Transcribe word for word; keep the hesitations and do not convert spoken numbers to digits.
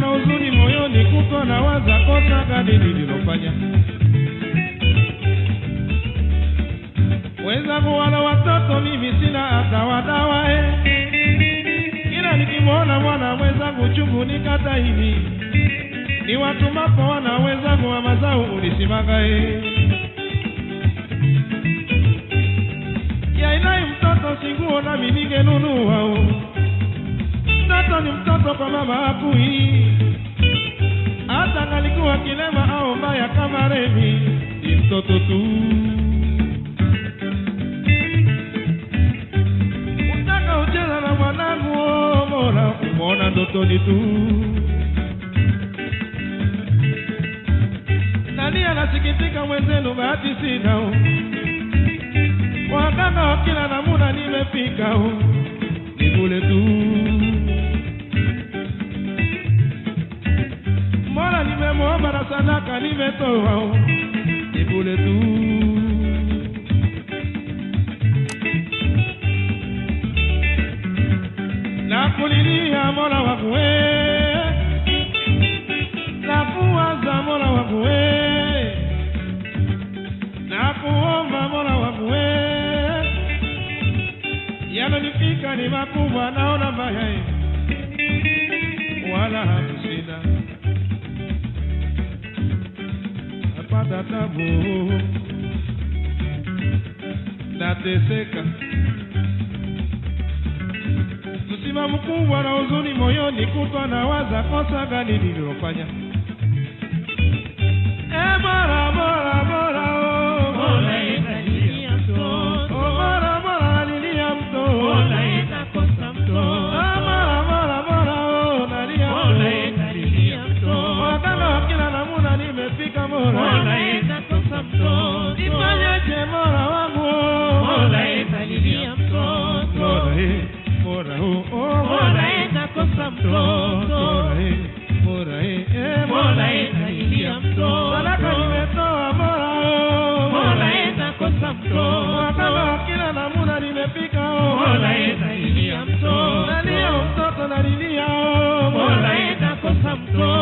na huzuni moyoni, kutwa na waza kosa gani nililofanya. Wenzangu wana watoto, mimi sina hata wadawa eh. Kila nikimwona mwana mwenzangu chungu nikata hivi, ni watu mapo wana wenzangu wa mazao unisimanga eh. Ya ilai mtoto singuo na minige nunu wao, mtoto ni mtoto kwa mama hakui, hata ngalikuwa kilema au mbaya kama Remi, ni mtoto tu. Utaka ucheza na mwanangu oh, mora umona ndotoni tu. Nani anasikitika mwenzenu bahati sina oh. Wakanga wakila namuna nimefika oh. Ni bule tu. Mola nimemuomba na sadaka nimetoa oh. Ni bule tu. Nakulilia Mola wangu we, nakuwaza Mola wangu we, nakuomba Mola wangu we. Yanonifika ni makubwa naona mbaya wala hakusina, napata tabu nateseka, msiba mkubwa na huzuni moyoni, kutwa na waza kosa gani nililofanya. E bora bora bora oh Mola italilia mtoto, oh bora bora alilia mtoto, Mola itakosa mtoto, bora bora bora oh nalia Mola italilia mtoto, wakanga wakila namuna nimefika Mola, Mola itakosa mtoto, nifanyeje Mola wangu Mola italilia mtoto, Mola eh Mola oh oh Mola itakosa mtoto, Mola eh Mola eh Mola italilia mtoto, sadaka nimetoa Mola oh Mola itakosa mtoto, wakanga kila namuna nimefika oh Mola italilia mtoto, nalia mtoto nalilia oh Mola itakosa mtoto.